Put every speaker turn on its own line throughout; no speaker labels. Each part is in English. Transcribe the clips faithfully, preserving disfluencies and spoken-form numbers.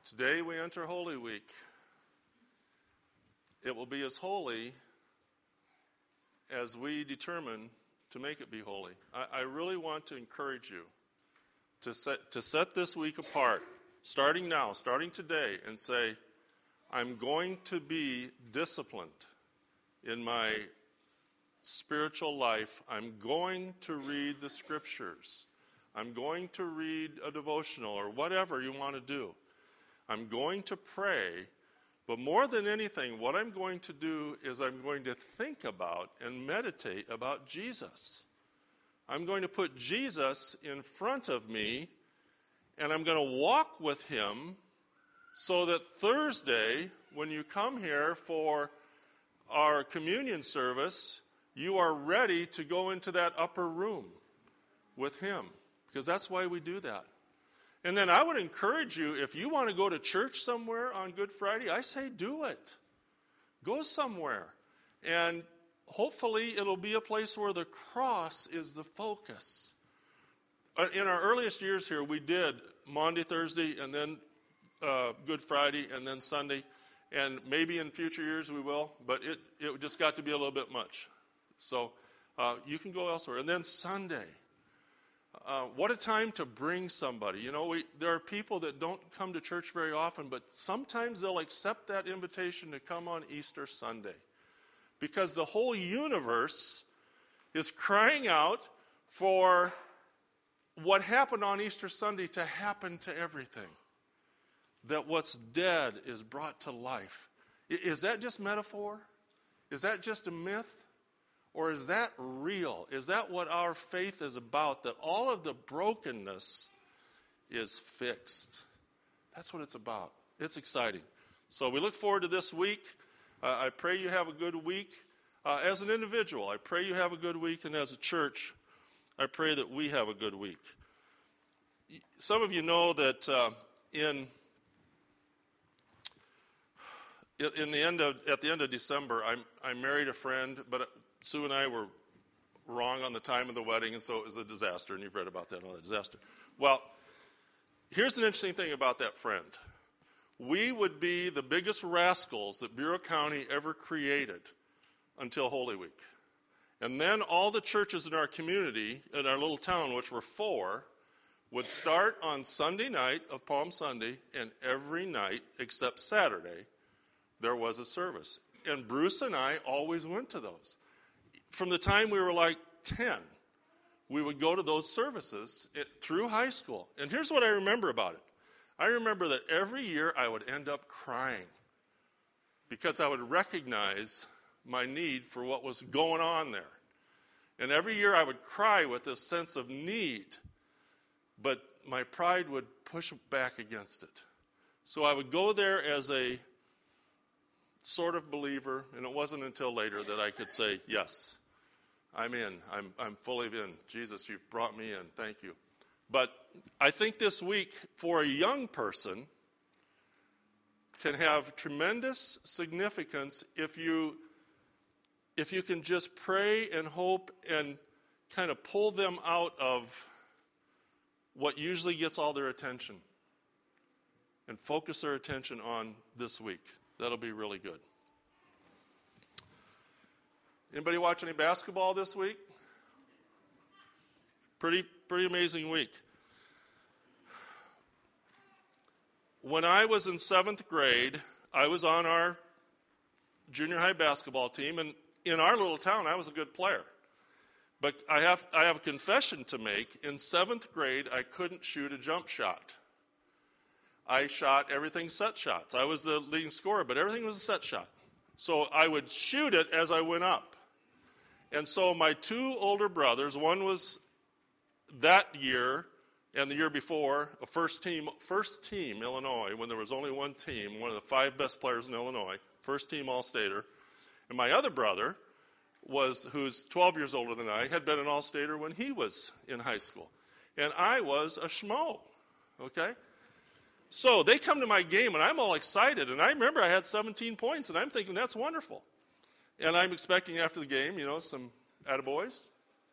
Today we enter Holy Week. It will be as holy as we determine to make it be holy. I, I really want to encourage you to set, to set this week apart, starting now, starting today, and say, I'm going to be disciplined in my spiritual life. I'm going to read the scriptures. I'm going to read a devotional or whatever you want to do. I'm going to pray, but more than anything, what I'm going to do is I'm going to think about and meditate about Jesus. I'm going to put Jesus in front of me, and I'm going to walk with him so that Thursday, when you come here for our communion service, you are ready to go into that upper room with him, because that's why we do that. And then I would encourage you, if you want to go to church somewhere on Good Friday, I say do it. Go somewhere. And hopefully it'll be a place where the cross is the focus. In our earliest years here, we did Monday, Thursday, and then uh, Good Friday, and then Sunday. And maybe in future years we will, but it, it just got to be a little bit much. So uh, you can go elsewhere. And then Sunday. Uh, what a time to bring somebody. You know, we, there are people that don't come to church very often, but sometimes they'll accept that invitation to come on Easter Sunday. Because the whole universe is crying out for what happened on Easter Sunday to happen to everything. That what's dead is brought to life. Is that just metaphor? Is that just a myth? Or is that real? Is that what our faith is about? That all of the brokenness is fixed. That's what it's about. It's exciting. So we look forward to this week. Uh, I pray you have a good week. Uh, as an individual, I pray you have a good week. And as a church, I pray that we have a good week. Some of you know that uh, in, in the end of, at the end of December, I, I married a friend, but Sue and I were wrong on the time of the wedding, and so it was a disaster, and you've read about that, all that disaster. Well, here's an interesting thing about that friend. We would be the biggest rascals that Bureau County ever created until Holy Week. And then all the churches in our community, in our little town, which were four, would start on Sunday night of Palm Sunday, and every night except Saturday, there was a service. And Bruce and I always went to those. From the time we were like ten, we would go to those services it, through high school. And here's what I remember about it. I remember that every year I would end up crying because I would recognize my need for what was going on there. And every year I would cry with this sense of need, but my pride would push back against it. So I would go there as a sort of believer, and it wasn't until later that I could say, yes, I'm in. I'm, I'm fully in. Jesus, you've brought me in. Thank you. But I think this week, for a young person, can have tremendous significance if you, if you can just pray and hope and kind of pull them out of what usually gets all their attention and focus their attention on this week. That'll be really good. Anybody watch any basketball this week? Pretty, pretty amazing week. When I was in seventh grade, I was on our junior high basketball team, and in our little town, I was a good player. But I have, I have a confession to make. In seventh grade, I couldn't shoot a jump shot. I shot everything set shots. I was the leading scorer, but everything was a set shot. So I would shoot it as I went up. And so my two older brothers, one was that year and the year before, a first team, first team Illinois, when there was only one team, one of the five best players in Illinois, first team All-Stater. And my other brother, was who's twelve years older than I, had been an All-Stater when he was in high school. And I was a schmo, okay? So they come to my game, and I'm all excited. And I remember I had seventeen points, and I'm thinking, that's wonderful. And I'm expecting after the game, you know, some attaboys.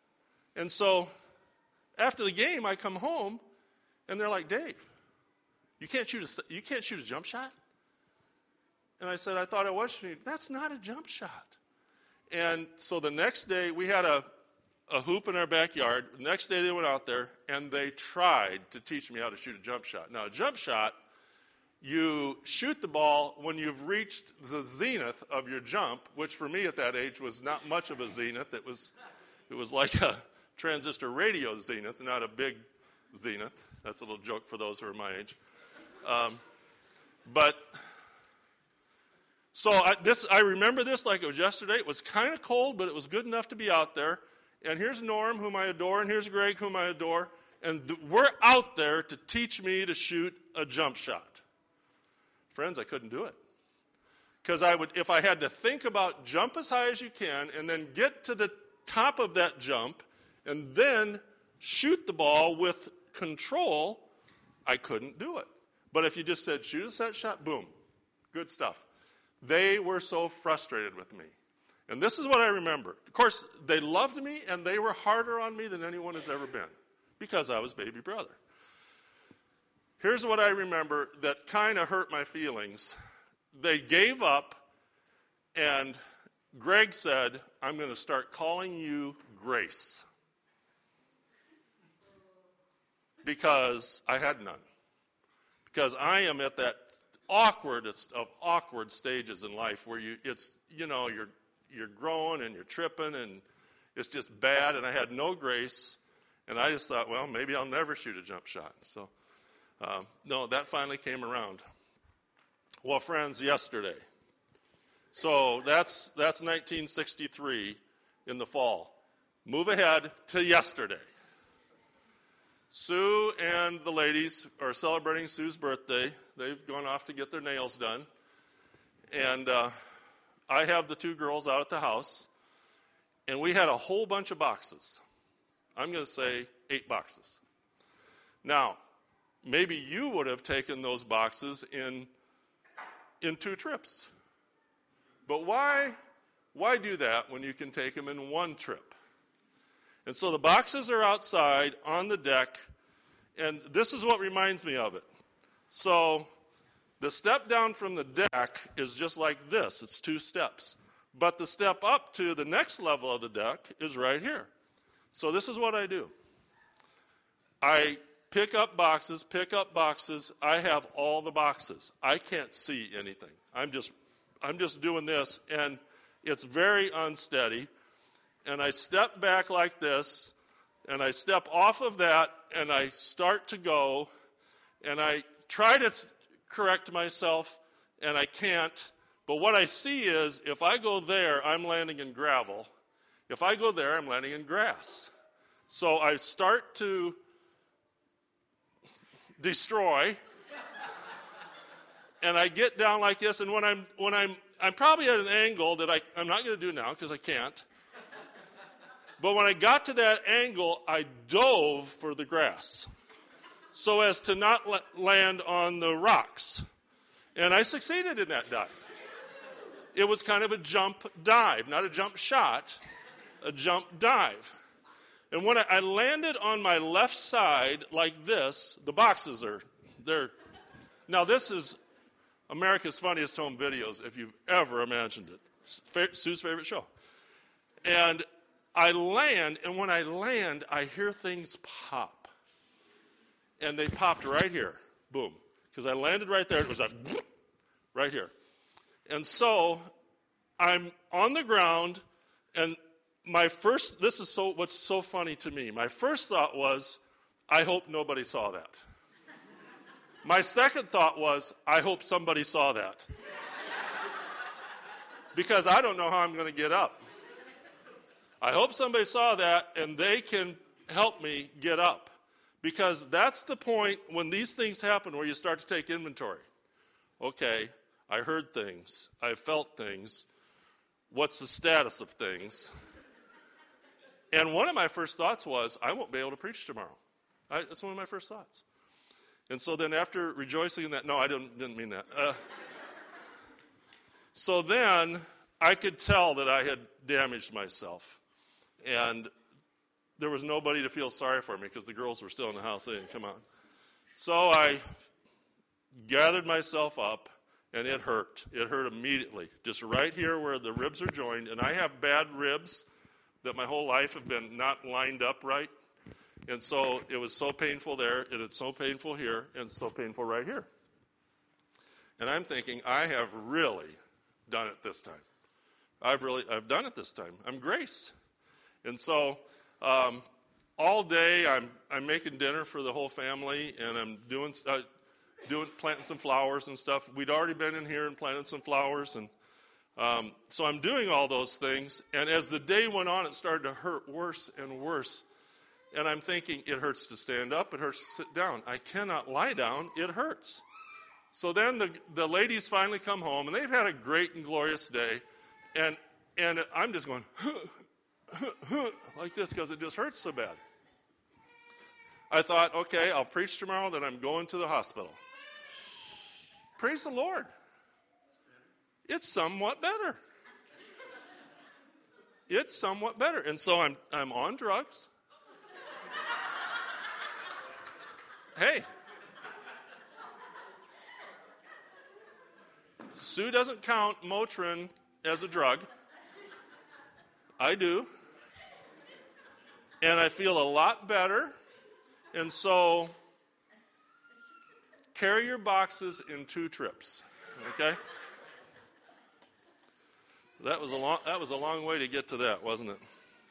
And so after the game, I come home, and they're like, Dave, You can't shoot a, you can't shoot a jump shot? And I said, I thought I was shooting. That's not a jump shot. And so the next day, we had a, a hoop in our backyard. The next day they went out there, and they tried to teach me how to shoot a jump shot. Now, a jump shot, you shoot the ball when you've reached the zenith of your jump, which for me at that age was not much of a zenith. It was, it was like a transistor radio zenith, not a big zenith. That's a little joke for those who are my age. Um, but... So I, this, I remember this like it was yesterday. It was kind of cold, but it was good enough to be out there. And here's Norm, whom I adore, and here's Greg, whom I adore. And th- we're out there to teach me to shoot a jump shot. Friends, I couldn't do it. Because I would, if I had to think about jump as high as you can, and then get to the top of that jump, and then shoot the ball with control, I couldn't do it. But if you just said, shoot a set shot, boom, good stuff. They were so frustrated with me. And this is what I remember. Of course, they loved me, and they were harder on me than anyone has ever been, because I was baby brother. Here's what I remember that kind of hurt my feelings. They gave up, and Greg said, I'm going to start calling you Grace. Because I had none. Because I am at that awkwardest of awkward stages in life where you it's you know you're you're growing and you're tripping and it's just bad, and I had no grace, and I just thought, well, maybe I'll never shoot a jump shot. So um, no, that finally came around. Well, friends, yesterday. So that's that's nineteen sixty-three in the fall. Move ahead to yesterday. Sue and the ladies are celebrating Sue's birthday. They've gone off to get their nails done. And uh, I have the two girls out at the house. And we had a whole bunch of boxes. I'm going to say eight boxes. Now, maybe you would have taken those boxes in, in two trips. But why, why do that when you can take them in one trip? And so the boxes are outside on the deck, and this is what reminds me of it. So the step down from the deck is just like this. It's two steps. But the step up to the next level of the deck is right here. So this is what I do. I pick up boxes, pick up boxes. I have all the boxes. I can't see anything. I'm just, I'm just doing this, and it's very unsteady. And I step back like this, and I step off of that, and I start to go, and I try to correct myself, and I can't. But what I see is, if I go there, I'm landing in gravel. If I go there, I'm landing in grass. So I start to destroy, and I get down like this, and when I'm when I'm I'm probably at an angle that I, I'm not going to do now because I can't. But when I got to that angle, I dove for the grass so as to not la- land on the rocks. And I succeeded in that dive. It was kind of a jump dive, not a jump shot, a jump dive. And when I, I landed on my left side like this, the boxes are, they're, now this is America's Funniest Home Videos, if you've ever imagined it. Sue's favorite show. And I land, and when I land, I hear things pop. And they popped right here. Boom. Because I landed right there. It was like, right here. And so I'm on the ground, and my first, this is so what's so funny to me. My first thought was, I hope nobody saw that. My second thought was, I hope somebody saw that. Because I don't know how I'm going to get up. I hope somebody saw that and they can help me get up. Because that's the point when these things happen where you start to take inventory. Okay, I heard things. I felt things. What's the status of things? And one of my first thoughts was, I won't be able to preach tomorrow. I, that's one of my first thoughts. And so then after rejoicing in that, no, I didn't, didn't mean that. Uh, so then I could tell that I had damaged myself. And there was nobody to feel sorry for me because the girls were still in the house. They didn't come out. So I gathered myself up, and it hurt. It hurt immediately, just right here where the ribs are joined. And I have bad ribs that my whole life have been not lined up right. And so it was so painful there, and it's so painful here, and so painful right here. And I'm thinking, I have really done it this time. I've really, I've done it this time. I'm Grace. And so um, all day I'm I'm making dinner for the whole family, and I'm doing uh, doing planting some flowers and stuff. We'd already been in here and planted some flowers, and um, so I'm doing all those things. And as the day went on, it started to hurt worse and worse. And I'm thinking, it hurts to stand up, it hurts to sit down. I cannot lie down, it hurts. So then the the ladies finally come home, and they've had a great and glorious day, and and I'm just going like this because it just hurts so bad. I thought, okay, I'll preach tomorrow, then I'm going to the hospital. Praise the Lord. It's somewhat better. It's somewhat better. And so I'm I'm on drugs. Hey. Sue doesn't count Motrin as a drug. I do. And I feel a lot better. And so, carry your boxes in two trips, okay? That was a long, that was a long way to get to that, wasn't it?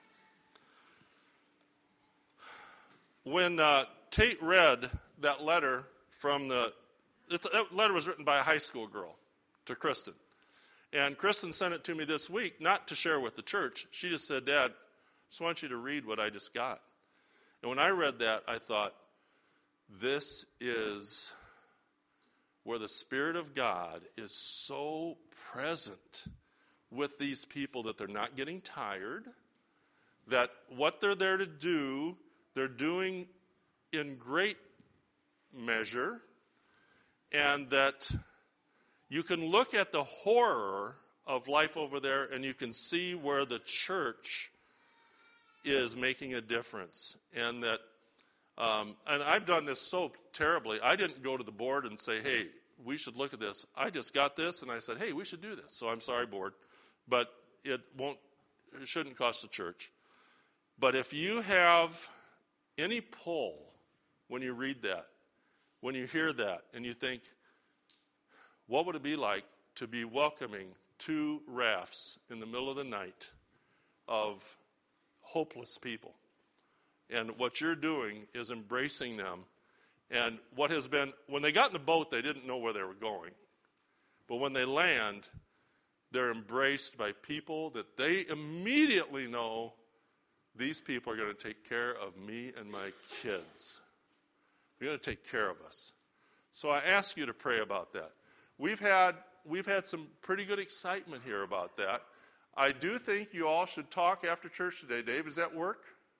When uh, Tate read that letter from the, it's, that letter was written by a high school girl to Kristen. And Kristen sent it to me this week, not to share with the church. She just said, Dad, I just want you to read what I just got. And when I read that, I thought, this is where the Spirit of God is so present with these people that they're not getting tired, that what they're there to do, they're doing in great measure, and that you can look at the horror of life over there and you can see where the church is making a difference. And that, um, and I've done this so terribly. I didn't go to the board and say, hey, we should look at this. I just got this and I said, hey, we should do this. So I'm sorry, board, but it won't, it shouldn't cost the church. But if you have any pull when you read that, when you hear that, and you think, what would it be like to be welcoming two rafts in the middle of the night of hopeless people? And what you're doing is embracing them. And what has been, when they got in the boat, they didn't know where they were going. But when they land, they're embraced by people that they immediately know, these people are going to take care of me and my kids. They're going to take care of us. So I ask you to pray about that. We've had we've had some pretty good excitement here about that. I do think you all should talk after church today. Dave, does that work?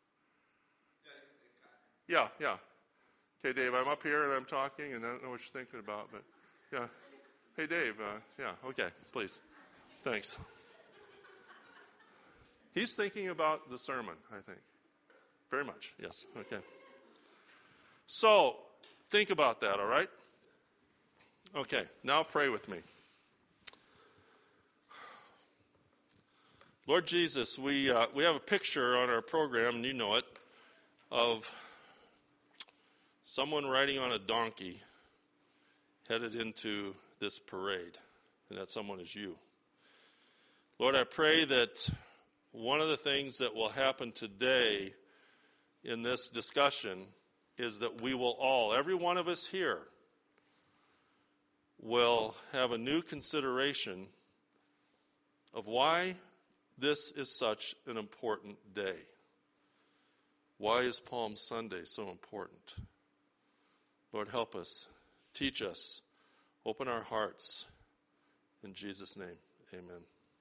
Yeah, yeah. Okay, Dave, I'm up here and I'm talking, and I don't know what you're thinking about, but yeah. Hey, Dave, uh, yeah, okay, please. Thanks. He's thinking about the sermon, I think. Very much, yes, okay. So, think about that, all right? Okay, now pray with me. Lord Jesus, we uh, we have a picture on our program, and you know it, of someone riding on a donkey headed into this parade, and that someone is you. Lord, I pray that one of the things that will happen today in this discussion is that we will all, every one of us here, will have a new consideration of why this is such an important day. Why is Palm Sunday so important? Lord, help us, teach us, open our hearts. In Jesus' name, amen.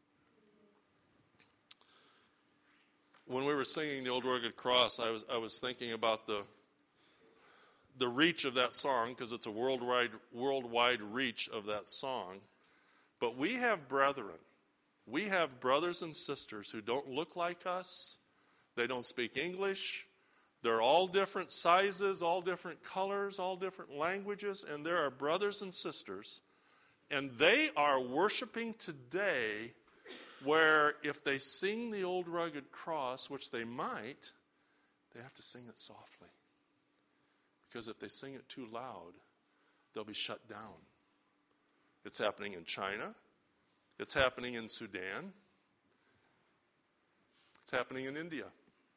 When we were singing the Old Rugged Cross, I was I was thinking about the the reach of that song, because it's a worldwide worldwide reach of that song. But we have brethren. We have brothers and sisters who don't look like us. They don't speak English. They're all different sizes, all different colors, all different languages, and there are brothers and sisters, and they are worshiping today where if they sing the old rugged cross, which they might, they have to sing it softly. Because if they sing it too loud, they'll be shut down. It's happening in China. It's happening in Sudan. It's happening in India.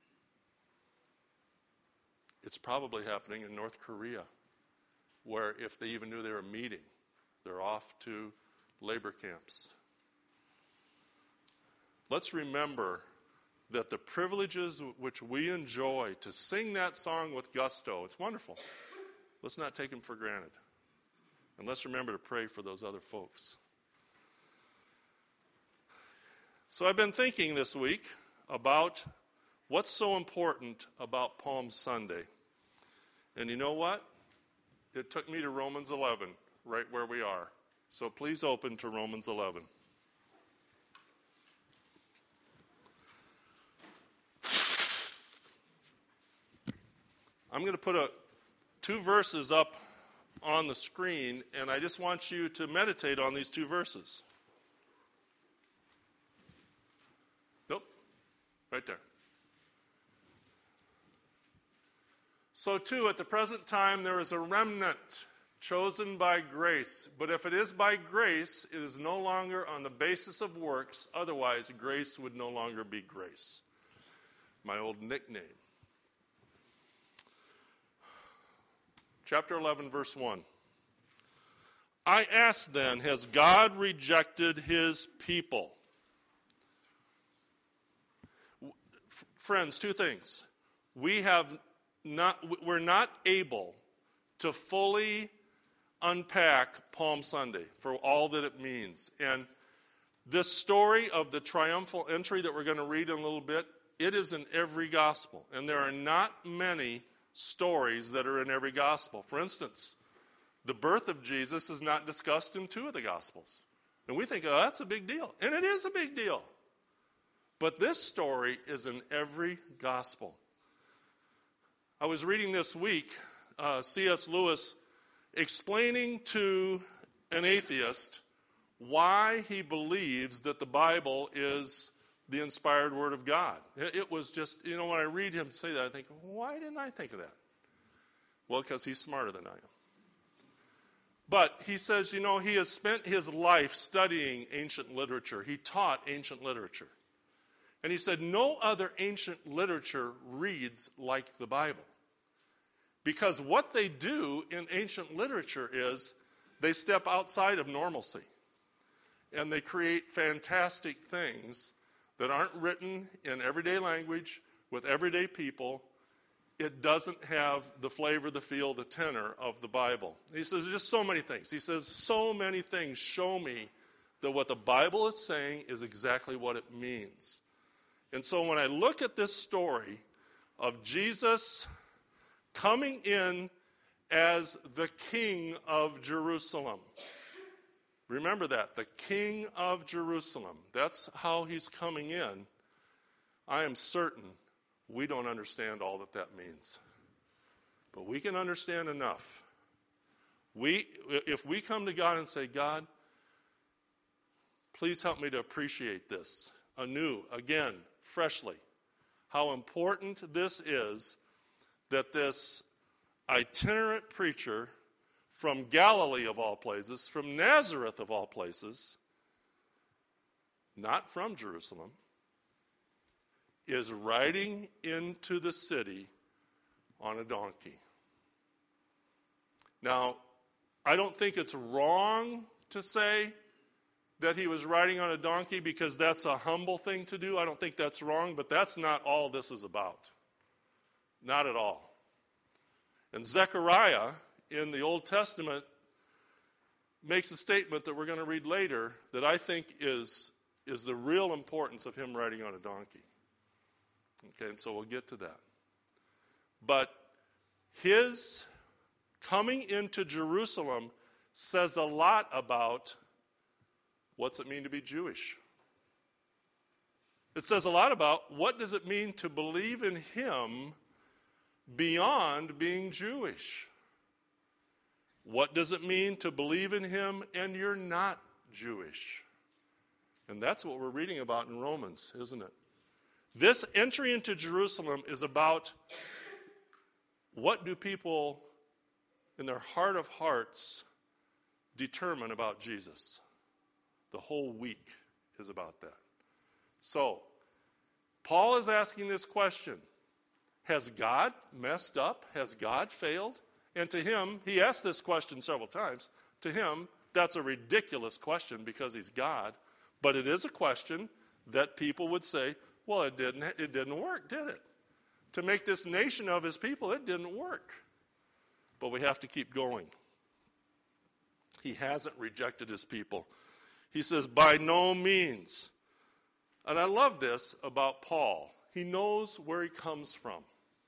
It's probably happening in North Korea, where if they even knew they were meeting, they're off to labor camps. Let's remember that the privileges which we enjoy to sing that song with gusto, it's wonderful. Let's not take them for granted. And let's remember to pray for those other folks. So I've been thinking this week about what's so important about Palm Sunday. And you know what? It took me to Romans eleven, right where we are. So please open to Romans eleven. I'm going to put a, two verses up on the screen, and I just want you to meditate on these two verses. Nope, right there. So too, at the present time, there is a remnant chosen by grace. But if it is by grace, it is no longer on the basis of works. Otherwise, grace would no longer be grace. My old nickname. Chapter eleven, verse one. I ask then, has God rejected his people? F- friends, two things. We have not, we're not able to fully unpack Palm Sunday for all that it means. And this story of the triumphal entry that we're going to read in a little bit, it is in every gospel. And there are not many stories that are in every gospel. For instance, the birth of Jesus is not discussed in two of the gospels. And we think, oh, that's a big deal. And it is a big deal. But this story is in every gospel. I was reading this week uh, C S Lewis explaining to an atheist why he believes that the Bible is the inspired Word of God. It was just, you know, when I read him say that, I think, why didn't I think of that? Well, because he's smarter than I am. But he says, you know, he has spent his life studying ancient literature. He taught ancient literature. And he said, no other ancient literature reads like the Bible. Because what they do in ancient literature is they step outside of normalcy. And they create fantastic things that aren't written in everyday language with everyday people. It doesn't have the flavor, the feel, the tenor of the Bible. He says just so many things. He says so many things show me that what the Bible is saying is exactly what it means. And so when I look at this story of Jesus coming in as the King of Jerusalem, remember that, the King of Jerusalem. That's how he's coming in. I am certain we don't understand all that that means. But we can understand enough. We, if we come to God and say, God, please help me to appreciate this anew, again, freshly. How important this is that this itinerant preacher from Galilee of all places, from Nazareth of all places, not from Jerusalem, is riding into the city on a donkey. Now, I don't think it's wrong to say that he was riding on a donkey because that's a humble thing to do. I don't think that's wrong, but that's not all this is about. Not at all. And Zechariah in the Old Testament makes a statement that we're going to read later that I think is, is the real importance of him riding on a donkey. Okay, and so we'll get to that. But his coming into Jerusalem says a lot about what's it mean to be Jewish. It says a lot about what does it mean to believe in him beyond being Jewish. What does it mean to believe in him and you're not Jewish? And that's what we're reading about in Romans, isn't it? This entry into Jerusalem is about what do people in their heart of hearts determine about Jesus. The whole week is about that. So, Paul is asking this question. Has God messed up? Has God failed? And to him, he asked this question several times. To him, that's a ridiculous question because he's God. But it is a question that people would say, well, it didn't, it didn't work, did it? To make this nation of his people, it didn't work. But we have to keep going. He hasn't rejected his people. He says, by no means. And I love this about Paul. He knows where he comes from.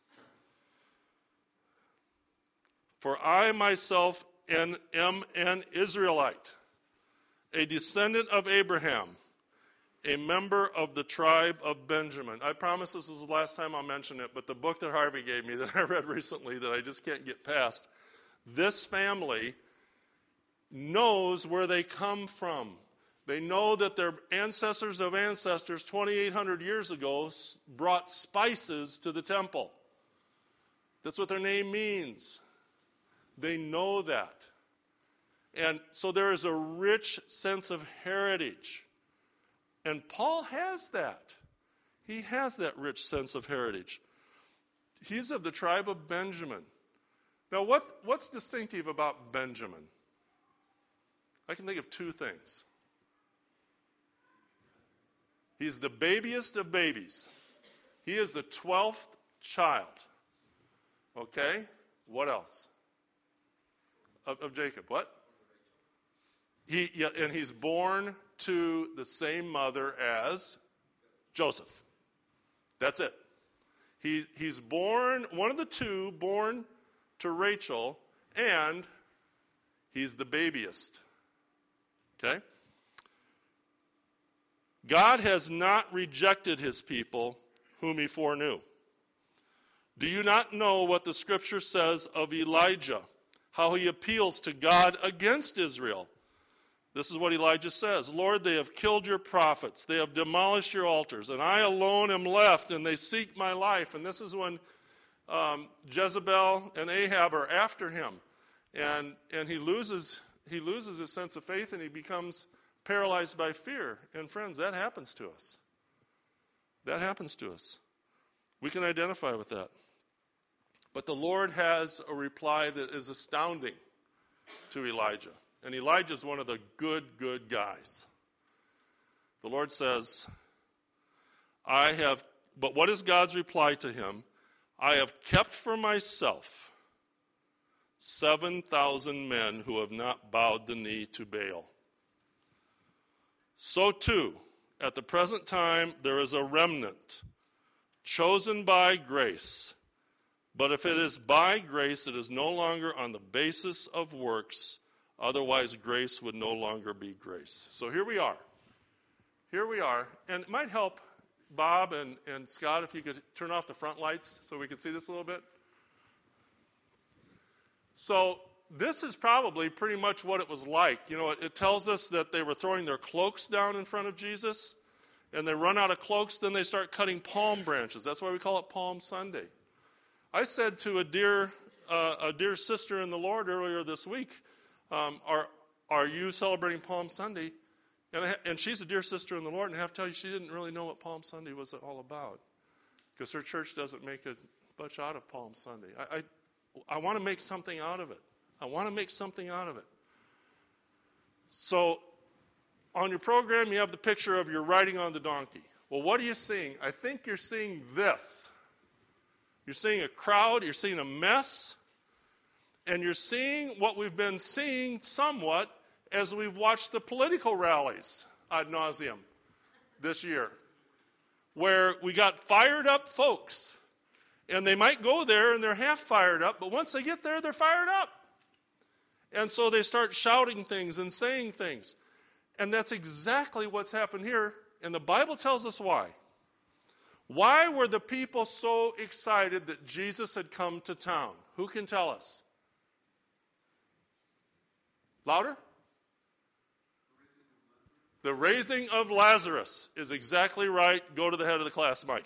For I myself am an Israelite, a descendant of Abraham, a member of the tribe of Benjamin. I promise this is the last time I'll mention it, but the book that Harvey gave me that I read recently that I just can't get past, this family knows where they come from. They know that their ancestors of ancestors twenty-eight hundred years ago brought spices to the temple. That's what their name means. They know that. And so there is a rich sense of heritage. And Paul has that. He has that rich sense of heritage. He's of the tribe of Benjamin. Now, what, what's distinctive about Benjamin? I can think of two things. He's the babiest of babies. He is the twelfth child. Okay? What else? Of, of Jacob. What? He, yeah, and he's born to the same mother as Joseph. That's it. He, he's born, one of the two, born to Rachel, and he's the babiest. Okay? God has not rejected his people whom he foreknew. Do you not know what the scripture says of Elijah, how he appeals to God against Israel? This is what Elijah says. Lord, they have killed your prophets. They have demolished your altars. And I alone am left, and they seek my life. And this is when um, Jezebel and Ahab are after him. And, and he loses, he loses his sense of faith, and he becomes paralyzed by fear. And friends, that happens to us. That happens to us. We can identify with that. But the Lord has a reply that is astounding to Elijah. And Elijah's one of the good, good guys. The Lord says, I have, but what is God's reply to him? I have kept for myself seven thousand men who have not bowed the knee to Baal. So too, at the present time, there is a remnant chosen by grace. But if it is by grace, it is no longer on the basis of works. Otherwise, grace would no longer be grace. So here we are. Here we are. And it might help, Bob and, and Scott, if you could turn off the front lights so we could see this a little bit. So this is probably pretty much what it was like. You know, it, it tells us that they were throwing their cloaks down in front of Jesus, and they run out of cloaks, then they start cutting palm branches. That's why we call it Palm Sunday. I said to a dear, uh, a dear sister in the Lord earlier this week, um, are, are you celebrating Palm Sunday? And, I, and she's a dear sister in the Lord, and I have to tell you, she didn't really know what Palm Sunday was all about, because her church doesn't make a much out of Palm Sunday. I, I, I want to make something out of it. I want to make something out of it. So on your program, you have the picture of you're riding on the donkey. Well, what are you seeing? I think you're seeing this. You're seeing a crowd, you're seeing a mess, and you're seeing what we've been seeing somewhat as we've watched the political rallies ad nauseum this year, where we got fired up folks, and they might go there and they're half fired up, but once they get there, they're fired up. And so they start shouting things and saying things. And that's exactly what's happened here, and the Bible tells us why. Why were the people so excited that Jesus had come to town? Who can tell us? Louder? The raising of Lazarus is exactly right. Go to the head of the class, Mike.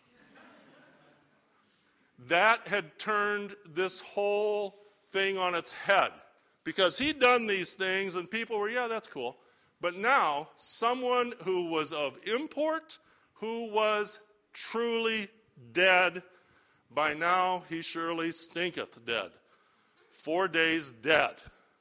That had turned this whole thing on its head. Because he'd done these things and people were, yeah, that's cool. But now, someone who was of import, who was truly dead, by now he surely stinketh dead. Four days dead.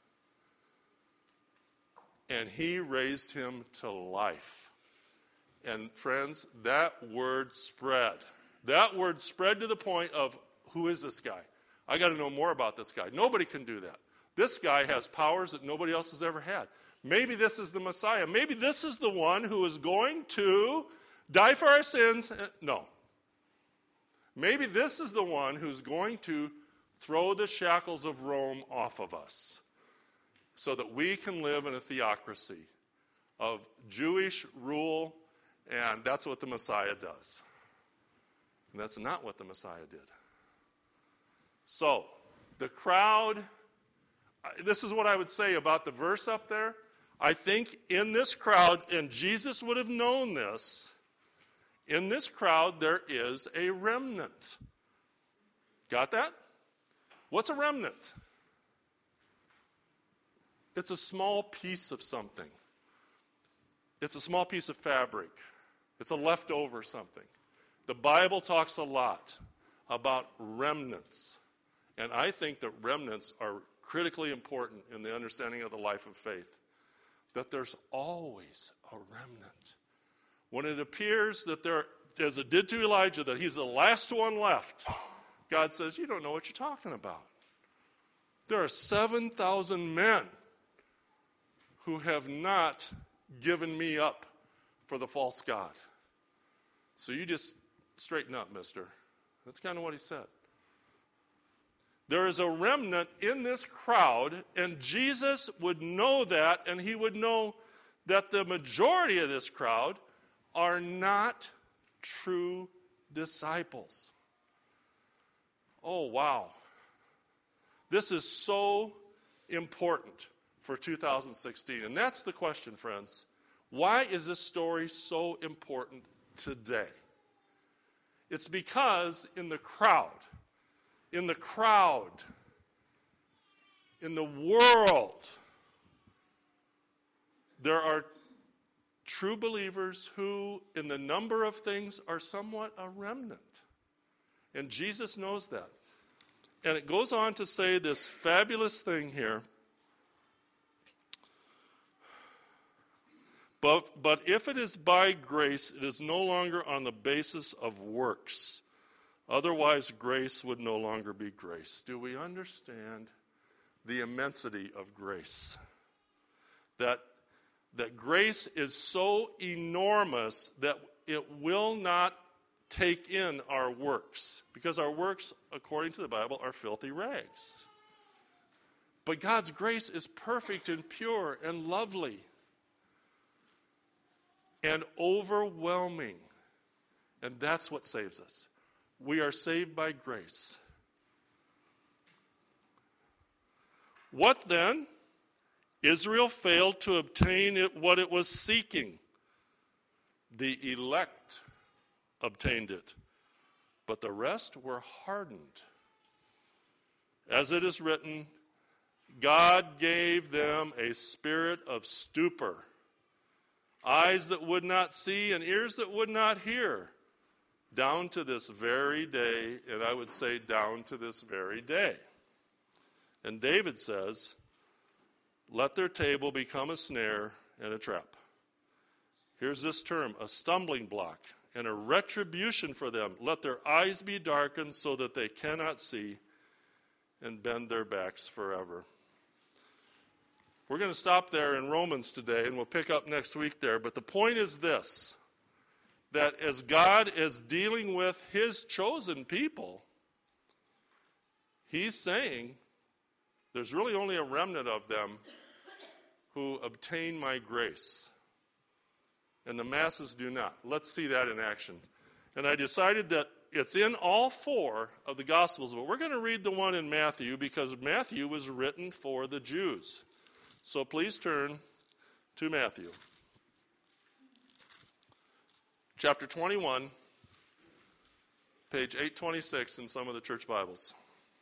And he raised him to life. And friends, that word spread. That word spread to the point of, who is this guy? I got to know more about this guy. Nobody can do that. This guy has powers that nobody else has ever had. Maybe this is the Messiah. Maybe this is the one who is going to die for our sins. No. Maybe this is the one who's going to throw the shackles of Rome off of us so that we can live in a theocracy of Jewish rule, and that's what the Messiah does. And that's not what the Messiah did. So, the crowd, this is what I would say about the verse up there. I think in this crowd, and Jesus would have known this, in this crowd there is a remnant. Got that? What's a remnant? It's a small piece of something. It's a small piece of fabric. It's a leftover something. The Bible talks a lot about remnants. And I think that remnants are critically important in the understanding of the life of faith. That there's always a remnant. When it appears that there, as it did to Elijah, that he's the last one left, God says, you don't know what you're talking about. There are seven thousand men who have not given me up for the false god. So you just straighten up, mister. That's kind of what he said. There is a remnant in this crowd, and Jesus would know that, and he would know that the majority of this crowd are not true disciples. Oh, wow. This is so important for two thousand sixteen. And that's the question, friends. Why is this story so important today? It's because in the crowd, in the crowd, in the world, there are true believers who, in the number of things, are somewhat a remnant. And Jesus knows that. And it goes on to say this fabulous thing here. But, but if it is by grace, it is no longer on the basis of works. Otherwise, grace would no longer be grace. Do we understand the immensity of grace? That, that grace is so enormous that it will not take in our works. Because our works, according to the Bible, are filthy rags. But God's grace is perfect and pure and lovely and overwhelming. And that's what saves us. We are saved by grace. What then? Israel failed to obtain it, what it was seeking. The elect obtained it, but the rest were hardened. As it is written, God gave them a spirit of stupor, eyes that would not see and ears that would not hear, down to this very day, and I would say down to this very day. And David says, let their table become a snare and a trap. Here's this term, a stumbling block and a retribution for them. Let their eyes be darkened so that they cannot see and bend their backs forever. We're going to stop there in Romans today, and we'll pick up next week there. But the point is this, that as God is dealing with his chosen people, he's saying there's really only a remnant of them who obtain my grace, and the masses do not. Let's see that in action. And I decided that it's in all four of the Gospels, but we're going to read the one in Matthew because Matthew was written for the Jews. So please turn to Matthew. Chapter twenty-one, page eight twenty-six in some of the church Bibles.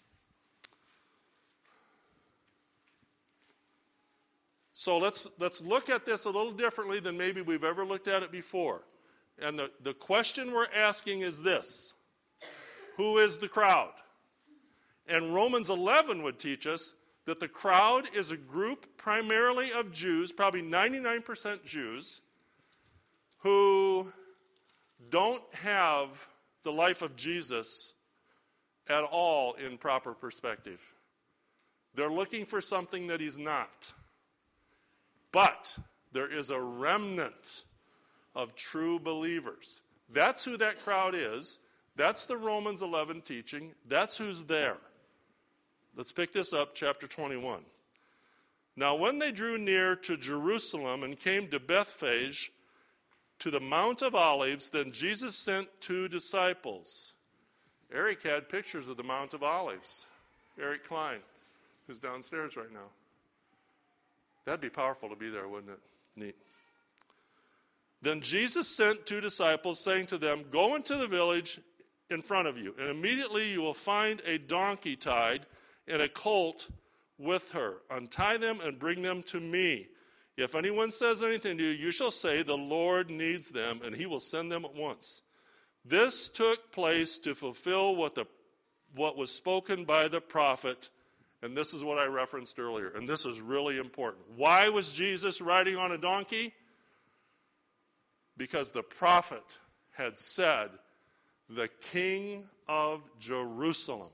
So let's let's look at this a little differently than maybe we've ever looked at it before. And the, the question we're asking is this: who is the crowd? And Romans eleven would teach us that the crowd is a group primarily of Jews, probably ninety-nine percent Jews, who don't have the life of Jesus at all in proper perspective. They're looking for something that he's not. But there is a remnant of true believers. That's who that crowd is. That's the Romans eleven teaching. That's who's there. Let's pick this up, chapter twenty-one. Now when they drew near to Jerusalem and came to Bethphage, to the Mount of Olives, then Jesus sent two disciples. Eric had pictures of the Mount of Olives. Eric Klein, who's downstairs right now. That'd be powerful to be there, wouldn't it? Neat. Then Jesus sent two disciples, saying to them, "Go into the village in front of you, and immediately you will find a donkey tied and a colt with her. Untie them and bring them to me. If anyone says anything to you, you shall say, 'The Lord needs them,' and he will send them at once." This took place to fulfill what the what was spoken by the prophet. And this is what I referenced earlier, and this is really important. Why was Jesus riding on a donkey? Because the prophet had said, the King of Jerusalem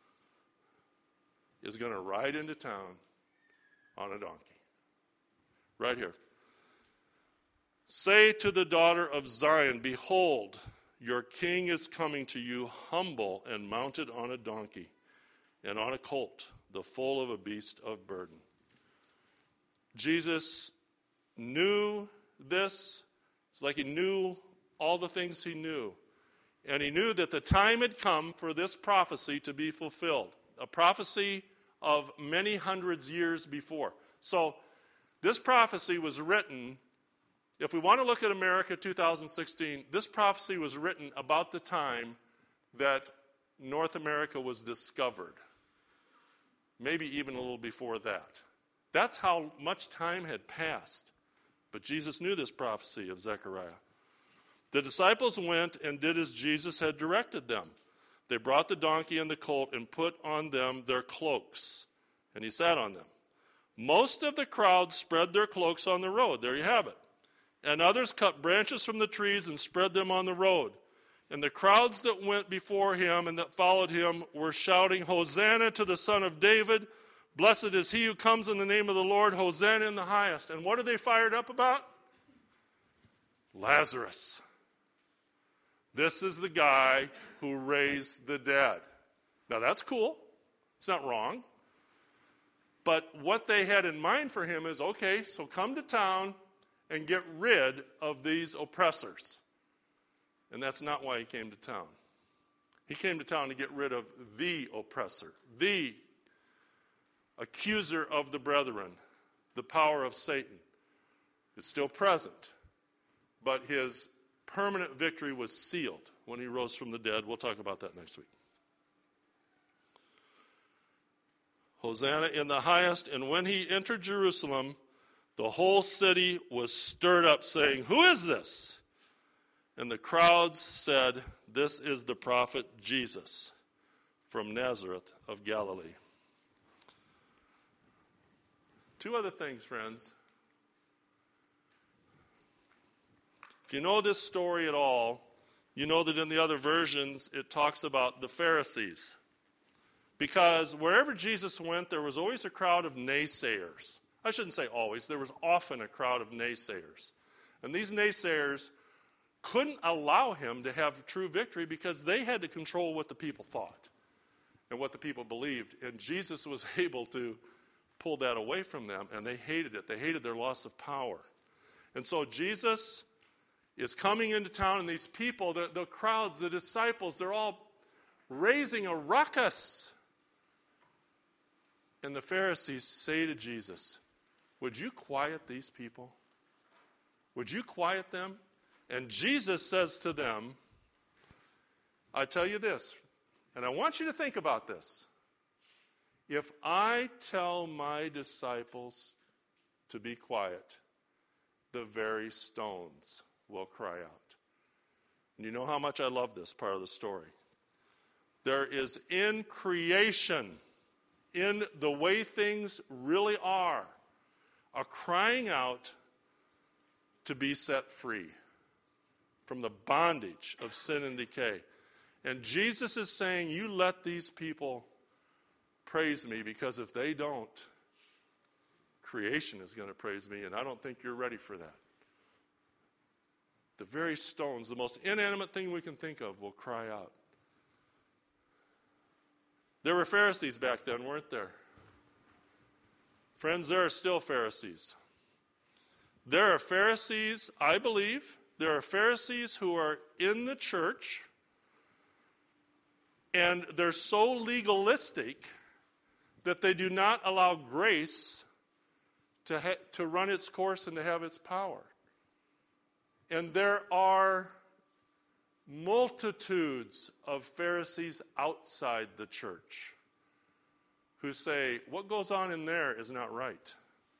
is going to ride into town on a donkey. Right here. "Say to the daughter of Zion, behold, your king is coming to you, humble and mounted on a donkey, and on a colt, the foal of a beast of burden." Jesus knew this. It's like he knew all the things he knew. And he knew that the time had come for this prophecy to be fulfilled. A prophecy of many hundreds years before. So this prophecy was written, if we want to look at America two thousand sixteen, this prophecy was written about the time that North America was discovered. Maybe even a little before that. That's how much time had passed. But Jesus knew this prophecy of Zechariah. The disciples went and did as Jesus had directed them. They brought the donkey and the colt and put on them their cloaks, and he sat on them. Most of the crowd spread their cloaks on the road. There you have it. And others cut branches from the trees and spread them on the road. And the crowds that went before him and that followed him were shouting, "Hosanna to the Son of David. Blessed is he who comes in the name of the Lord. Hosanna in the highest." And what are they fired up about? Lazarus. This is the guy who raised the dead. Now that's cool. It's not wrong. But what they had in mind for him is, okay, so come to town and get rid of these oppressors. And that's not why he came to town. He came to town to get rid of the oppressor, the accuser of the brethren, the power of Satan. It's still present, but his permanent victory was sealed when he rose from the dead. We'll talk about that next week. Hosanna in the highest. And when he entered Jerusalem, the whole city was stirred up, saying, "Who is this?" And the crowds said, "This is the prophet Jesus from Nazareth of Galilee." Two other things, friends. If you know this story at all, you know that in the other versions it talks about the Pharisees. Because wherever Jesus went, there was always a crowd of naysayers. I shouldn't say always. There was often a crowd of naysayers. And these naysayers couldn't allow him to have true victory because they had to control what the people thought and what the people believed. And Jesus was able to pull that away from them, and they hated it. They hated their loss of power. And so Jesus is coming into town, and these people, the, the crowds, the disciples, they're all raising a ruckus. And the Pharisees say to Jesus, would you quiet these people? Would you quiet them? And Jesus says to them, I tell you this, and I want you to think about this. If I tell my disciples to be quiet, the very stones will cry out. And you know how much I love this part of the story. There is in creation, in the way things really are, a crying out to be set free from the bondage of sin and decay. And Jesus is saying, you let these people praise me, because if they don't, creation is going to praise me, and I don't think you're ready for that. The very stones, the most inanimate thing we can think of, will cry out. There were Pharisees back then, weren't there? Friends, there are still Pharisees. There are Pharisees, I believe, there are Pharisees who are in the church, and they're so legalistic that they do not allow grace to ha- to run its course and to have its power. And there are multitudes of Pharisees outside the church who say, what goes on in there is not right.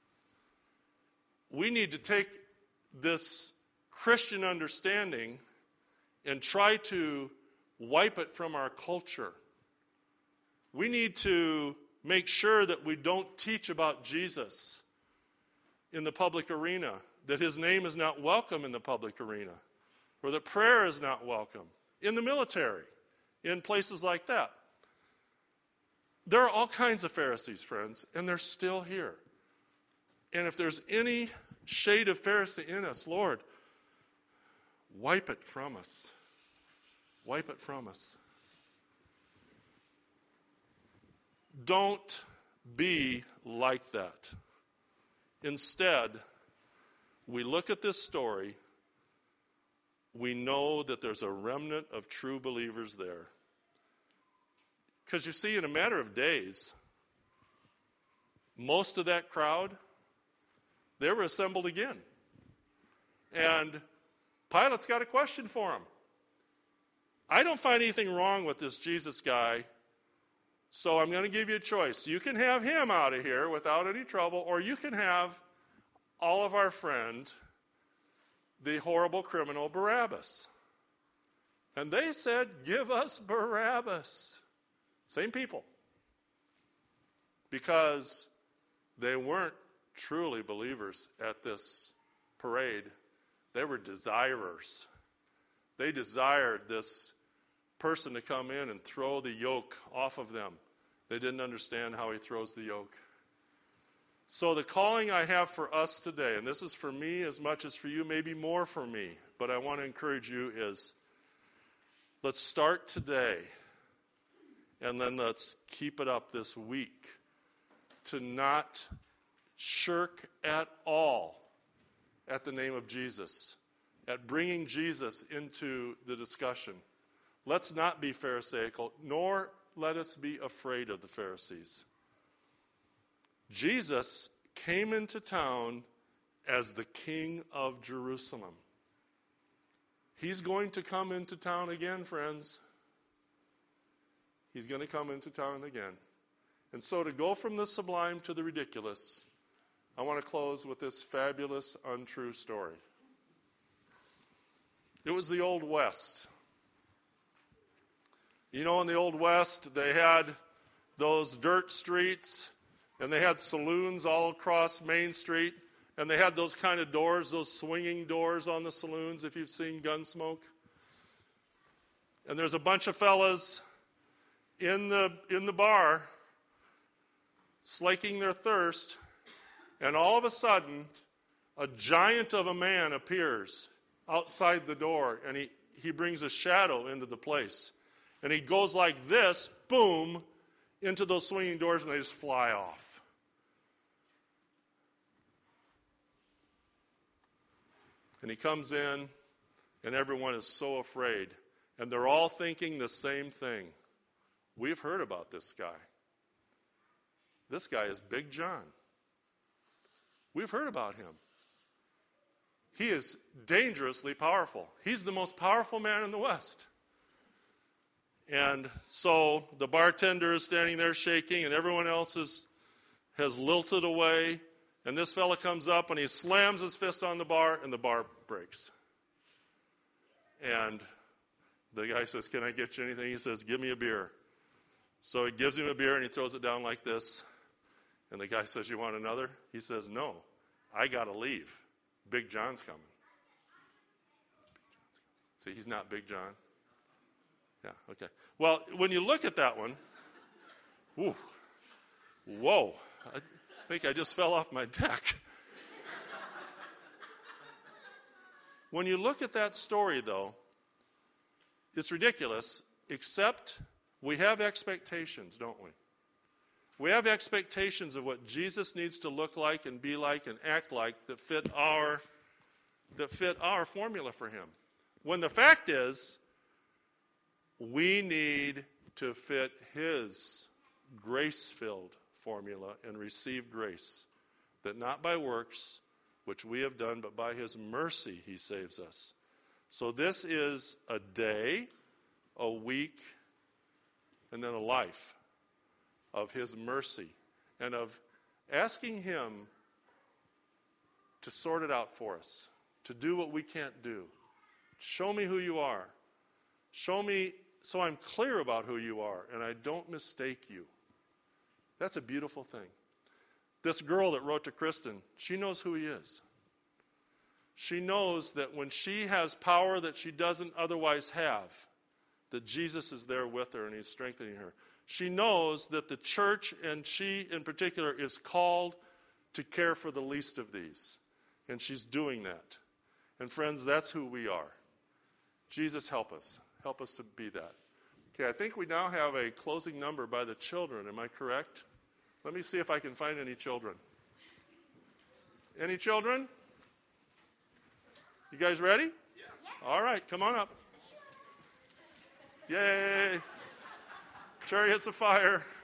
We need to take this Christian understanding and try to wipe it from our culture. We need to make sure that we don't teach about Jesus in the public arena, that his name is not welcome in the public arena, or that prayer is not welcome in the military, in places like that. There are all kinds of Pharisees, friends, and they're still here. And if there's any shade of Pharisee in us, Lord, wipe it from us. Wipe it from us. Don't be like that. Instead, we look at this story, we know that there's a remnant of true believers there. Because you see, in a matter of days, most of that crowd, they were assembled again. And Pilate's got a question for them. I don't find anything wrong with this Jesus guy, so I'm going to give you a choice. You can have him out of here without any trouble, or you can have all of our friend, the horrible criminal Barabbas. And they said, give us Barabbas. Same people. Because they weren't truly believers at this parade. They were desirers. They desired this person to come in and throw the yoke off of them. They didn't understand how he throws the yoke. So the calling I have for us today, and this is for me as much as for you, maybe more for me, but I want to encourage you, is let's start today, and then let's keep it up this week, to not shirk at all at the name of Jesus, at bringing Jesus into the discussion. Let's not be Pharisaical, nor let us be afraid of the Pharisees. Jesus came into town as the King of Jerusalem. He's going to come into town again, friends. He's going to come into town again. And so to go from the sublime to the ridiculous, I want to close with this fabulous, untrue story. It was the Old West. You know, in the Old West, they had those dirt streets, and they had saloons all across Main Street, and they had those kind of doors, those swinging doors on the saloons, if you've seen Gunsmoke. And there's a bunch of fellas in the in the bar slaking their thirst, and all of a sudden, a giant of a man appears outside the door, and he, he brings a shadow into the place. And he goes like this, boom, into those swinging doors, and they just fly off. And he comes in, and everyone is so afraid. And they're all thinking the same thing. We've heard about this guy. This guy is Big John. We've heard about him. He is dangerously powerful. He's the most powerful man in the West. And so the bartender is standing there shaking, and everyone else is, has lilted away. And this fella comes up, and he slams his fist on the bar, and the bar breaks. And the guy says, "Can I get you anything?" He says, "Give me a beer." So he gives him a beer, and he throws it down like this. And the guy says, "You want another?" He says, "No, I got to leave. Big John's coming." See, he's not Big John. Yeah, okay. Well, when you look at that one, whew, whoa, I think I just fell off my deck. When you look at that story, though, it's ridiculous, except we have expectations, don't we? We have expectations of what Jesus needs to look like and be like and act like that fit our, that fit our formula for him. When the fact is, we need to fit his grace-filled formula and receive grace, that not by works, which we have done, but by his mercy he saves us. So this is a day, a week, and then a life of his mercy and of asking him to sort it out for us, to do what we can't do. Show me who you are. Show me so I'm clear about who you are and I don't mistake you. That's a beautiful thing. This girl that wrote to Kristen, she knows who he is. She knows that when she has power that she doesn't otherwise have, that Jesus is there with her and he's strengthening her. She knows that the church, and she in particular, is called to care for the least of these. And she's doing that. And friends, that's who we are. Jesus, help us. Help us to be that. Okay, I think we now have a closing number by the children. Am I correct? Let me see if I can find any children. Any children? You guys ready? Yeah. All right, come on up. Yay. Chariots of Fire.